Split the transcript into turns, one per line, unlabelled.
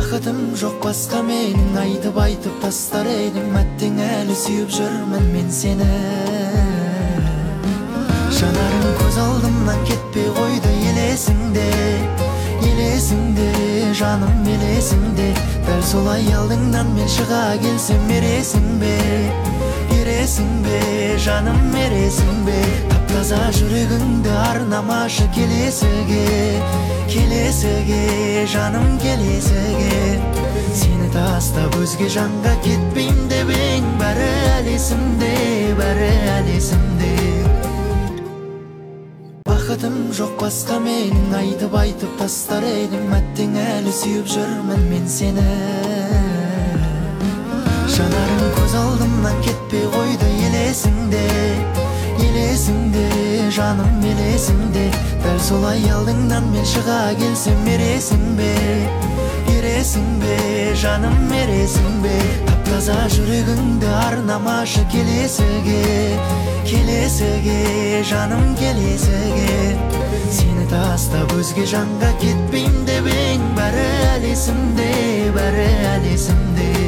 Бақытым жоқ басқа менің, айтып тастар едім, әттең әлі сүйіп жүрмін мен сені. Жанарың көз алдымнан кетпей қойды, елесіңде, елесіңде, жаным елесіңде. Дәл солай алдыңнан мен шыға келсем ересің бе, ересің бе, жаным ересің бе. Таптаза жүрегіңді арнамашы келесіге, келесіге, жаным келесіге. Сені тастап өзге жанға кетпейм деп ең, бәрі әлі есімде, бәрі әлі есімде. Бақытым жоқ басқа менің, айтып тастар едім, әттең әлі сүйіп жүрмін мен сені. Жанарың көз алдымнан кетпей қойды, елесіңде, елесіңде, жаным елесіңде. Дәл солай алдыңнан мен шыға келсем ересің бе, ересің бе, жаным ересің бе. Таптаза жүрегіңді арнамашы келесіге, келесіге, жаным келесіге. Сені тастап өзге жанға кетпейм деп ең, бәрі әлі есімде, бәрі әлі есімде.